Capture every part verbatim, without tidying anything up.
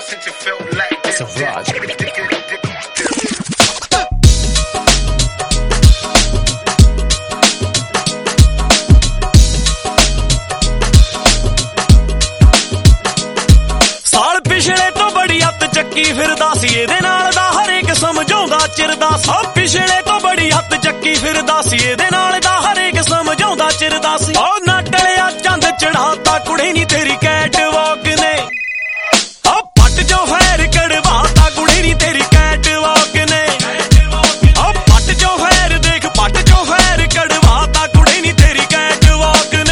since it felt like this. That's a Raj. ਸਾਲ ਪਿਛਲੇ ਤੋਂ ਬੜੀ ਹੱਥ ਚੱਕੀ ਫਿਰਦਾ ਸੀ ਇਹਦੇ ਨਾਲ ਦਾ ਹਰੇਕ ਸਮਝਾਉਂਦਾ ਚਿਰਦਾ ਸਾਲ ਪਿਛਲੇ ਤੋਂ ਬੜੀ ਹੱਥ ਚੱਕੀ ਫਿਰਦਾ ਸੀ ਇਹਦੇ ਨਾਲ ਦਾ ਹਰੇਕ ਸਮਝਾਉਂਦਾ ਚਿਰਦਾ ਸੀ ਉਹ ਨਾ ਟਲਿਆ ਚੰਦ ਚੜਾਤਾ ਕੁੜੇ ਨੀ ਤੇਰੀ ਕੈਟ ਵਾਕ ਨੇ ਆ ਪੱਟ ਜੋ ਫੈਰ ਕੜਵਾਤਾ ਕੁੜੇ ਨੀ ਤੇਰੀ ਕੈਟ ਵਾਕ ਨੇ ਆ ਪੱਟ ਜੋ ਫੈਰ ਦੇਖ ਪੱਟ ਜੋ ਫੈਰ ਕੜਵਾਤਾ ਕੁੜੇ ਨੀ ਤੇਰੀ ਕੈਟ ਵਾਕ ਨੇ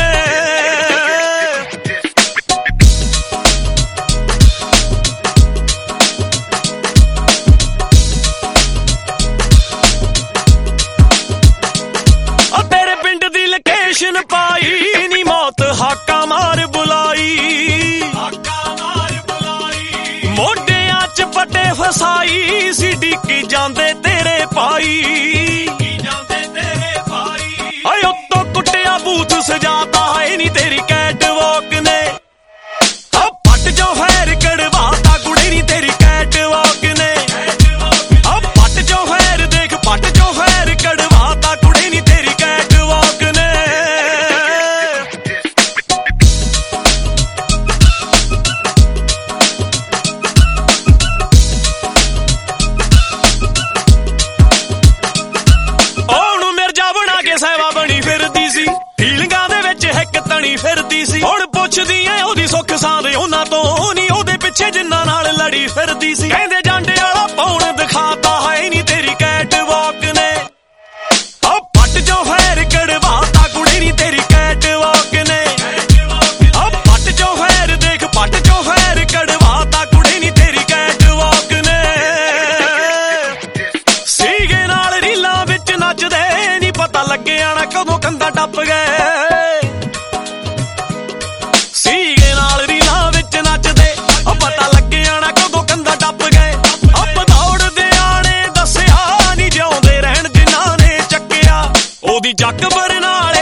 ਲੋਕੇਸ਼ਨ ਪਾਈ ਨੀ ਮੌਤ ਹਾਕਾ ਮਾਰ ਬੁਲਾਈ ਹਾਕਾ ਮਾਰ ਬੁਲਾਈ ਮੋਢਿਆਂ ਚ ਪੱਟੇ ਫਸਾਈ ਸੀ ਡਿੱਕੀ ਜਾਂਦੇ ਤੇਰੇ ਭਾਈ ਜਾਂਦੇ ਤੇਰੇ ਭਾਈ ਓਏ ਉੱਤੋਂ ਕੁੱਟਿਆ ਬੂਥ ਸਜਾਤਾ ਹੈ ਨੀ ਤੇਰੀ ਕੈਟ ਵਾਕ ਨੇ ਆ ਪੱਟ ਜੋ ਫੈਰ ਕੜਵਾਤਾ ਕੁੜੇ ਨੀ ਤੇਰੀ ਕੈਟ ਵਾਕ ਨੇ ਆ ਪੱਟ ਜੋ ਫੈਰ ਦੇਖ ਪੱਟ ਜੋ ਫੈਰ ਕੜਵਾਤਾ ਕੁੜੇ ਨੀ ਤੇਰੀ ਕੈਟ ਵਾਕ ਨੇ ਸਹਿਵਾ ਬਣੀ ਫਿਰਦੀ ਸੀ ਫੀਲਿੰਗਾਂ ਦੇ ਵਿੱਚ ਹਿੱਕ ਤਣੀ ਫਿਰਦੀ ਸੀ ਹੁਣ ਪੁੱਛਦੀ ਐ ਉਹਦੀ ਸੁੱਖ ਸਾਂਦੇ ਉਹਨਾਂ ਤੋਂ ਨੀ ਉਹਦੇ ਪਿੱਛੇ ਜਿੰਨਾਂ ਨਾਲ ਲੜੀ ਫਿਰਦੀ ਸੀ ਕਹਿੰਦੇ ਜਾਂਡੇ ਵਾਲਾ ਪੌਣ ਦਿਖਾਤਾ ਹੈ ਨੀ ਤੇਰੀ ਕੈਟ ਵਾਕ ਨੇ ਆ ਪੱਟ ਜੋ ਫੈਰ ਕੜਵਾਤਾ ਕੁੜੇ ਨੀ ਤੇਰੀ ਕੈਟ ਵਾਕ ਨੇ ਆ ਪੱਟ ਜੋ ਫੈਰ ਦੇਖ ਪੱਟ ਜੋ ਫੈਰ ਕੜਵਾਤਾ ਕੁੜੇ ਨੀ ਤੇਰੀ ਕੈਟ ਵਾਕ ਨੇ ਸੀਗੇ ਨਾਲ ਰੀਲਾਂ ਵਿੱਚ ਨੱਚਦੇ ਪਤਾ ਲੱਗਿਆ ਨਾ ਕਦੋਂ ਕੰਧਾਂ ਟੱਪ ਗਏ ਸੀਗੇ ਨਾਲ ਰੀਲਾਂ ਵਿੱਚ ਨੱਚਦੇ ਉਹ ਪਤਾ ਲੱਗਿਆ ਨਾ ਕਦੋਂ ਕੰਧਾਂ ਟੱਪ ਗਏ ਅੱਬ ਦੌੜਦੇ ਆਣੇ ਦੱਸਿਆ ਨਹੀਂ ਜਿਉਂਦੇ ਰਹਿਣ ਜਿਨ੍ਹਾਂ ਨੇ ਚੱਕਿਆ ਉਹਦੀ ਜੱਗ ਬਰਨਾਲੇ